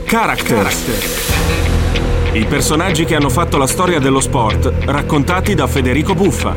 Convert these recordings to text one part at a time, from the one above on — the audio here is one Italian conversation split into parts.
Characters. I personaggi che hanno fatto la storia dello sport, raccontati da Federico Buffa.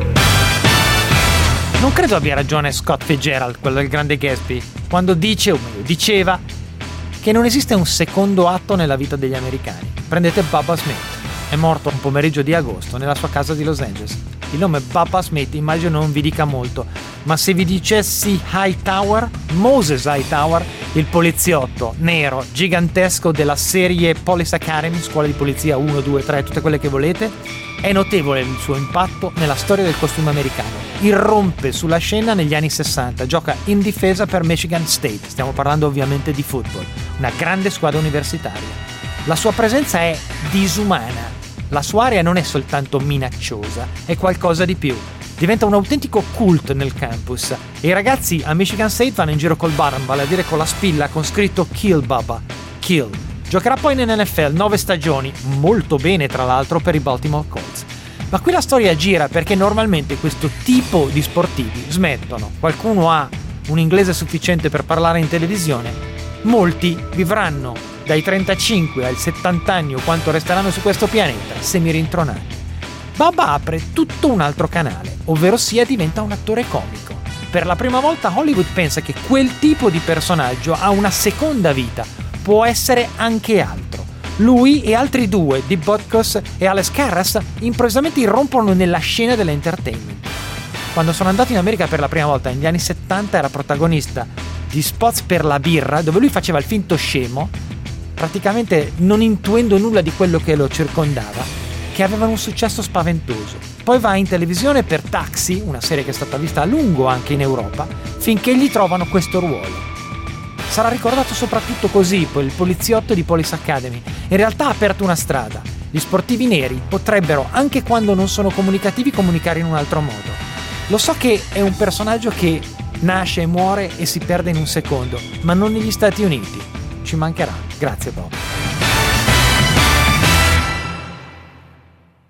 Non credo abbia ragione Scott Fitzgerald, quello del grande Gatsby, quando dice, o meglio diceva, che non esiste un secondo atto nella vita degli americani. Prendete Bubba Smith, è morto un pomeriggio di agosto nella sua casa di Los Angeles. Il nome Bubba Smith immagino non vi dica molto, ma se vi dicessi Hightower, Moses Hightower, il poliziotto nero gigantesco della serie Police Academy, scuola di polizia 1, 2, 3, tutte quelle che volete, è notevole il suo impatto nella storia del costume americano. Irrompe sulla scena negli anni 60, gioca in difesa per Michigan State, stiamo parlando ovviamente di football, una grande squadra universitaria. La sua presenza è disumana, la sua area non è soltanto minacciosa, è qualcosa di più. Diventa un autentico cult nel campus e i ragazzi a Michigan State vanno in giro col button, vale a dire con la spilla con scritto Kill Bubba, Kill. Giocherà poi nell'NFL 9 stagioni, molto bene tra l'altro per i Baltimore Colts. Ma qui la storia gira perché normalmente questo tipo di sportivi smettono. Qualcuno ha un inglese sufficiente per parlare in televisione, molti vivranno dai 35 ai 70 anni o quanto resteranno su questo pianeta semirintronati. Bubba apre tutto un altro canale, ovvero sia diventa un attore comico. Per la prima volta Hollywood pensa che quel tipo di personaggio ha una seconda vita, può essere anche altro. Lui e altri due, Dee Butkus e Alex Karras, improvvisamente irrompono nella scena dell'entertainment. Quando sono andato in America per la prima volta negli anni 70 era protagonista di spots per la birra, dove lui faceva il finto scemo, praticamente non intuendo nulla di quello che lo circondava, che avevano un successo spaventoso. Poi va in televisione per Taxi, una serie che è stata vista a lungo anche in Europa, finché gli trovano questo ruolo. Sarà ricordato soprattutto così, poi il poliziotto di Police Academy. In realtà ha aperto una strada. Gli sportivi neri potrebbero, anche quando non sono comunicativi, comunicare in un altro modo. Lo so che è un personaggio che nasce e muore e si perde in un secondo, ma non negli Stati Uniti. Ci mancherà. Grazie Bob.